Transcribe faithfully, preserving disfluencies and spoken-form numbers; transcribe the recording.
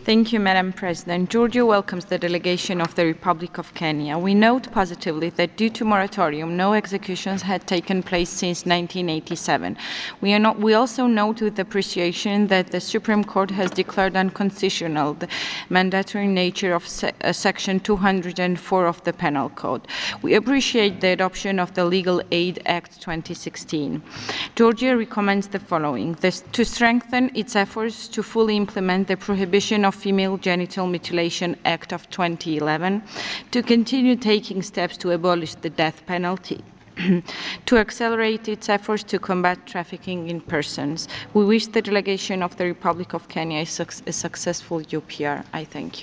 Thank you, Madam President. Georgia welcomes the delegation of the Republic of Kenya. We note positively that due to moratorium, no executions had taken place since nineteen eighty-seven. We, are not, we also note with appreciation that the Supreme Court has declared unconstitutional the mandatory nature of se uh, Section two hundred four of the Penal Code. We appreciate the adoption of the Legal Aid Act twenty sixteen. Georgia recommends the following: this, to strengthen its efforts to fully implement the prohibition of Female Genital Mutilation Act of twenty eleven, to continue taking steps to abolish the death penalty, to accelerate its efforts to combat trafficking in persons. We wish the delegation of the Republic of Kenya a, su a successful U P R. I thank you.